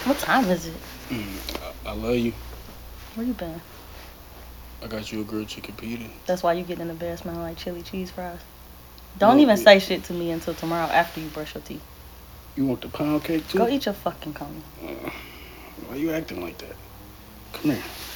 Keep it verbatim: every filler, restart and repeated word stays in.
What time is it? Mm, I, I love you. Where you been? I got you a grilled chicken pita. That's why you get in the bed smelling like chili cheese fries. Don't Look, even say shit to me until tomorrow after you brush your teeth. you want the pound cake too? Go eat your fucking cone. Uh, why you acting like that? Come here.